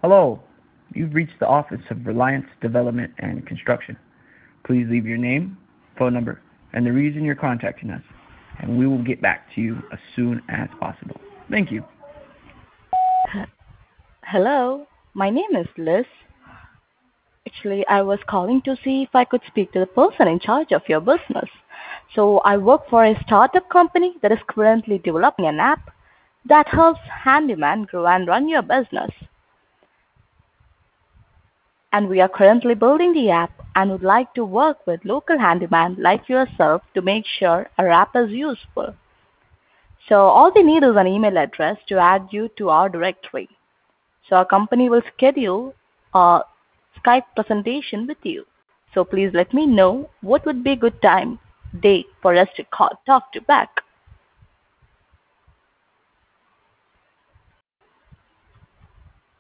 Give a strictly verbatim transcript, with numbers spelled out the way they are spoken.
Hello, you've reached the office of Reliance Development and Construction. Please leave your name, phone number, and the reason you're contacting us, and we will get back to you as soon as possible. Thank you. Hello, my name is Liz. Actually, I was calling to see if I could speak to the person in charge of your business. So, I work for a startup company that is currently developing an app that helps handyman grow and run your business. And we are currently building the app and would like to work with local handyman like yourself to make sure our app is useful. So, all we need is an email address to add you to our directory. So our company will schedule a Skype presentation with you. So please let me know what would be a good time, day for us to call, talk to back.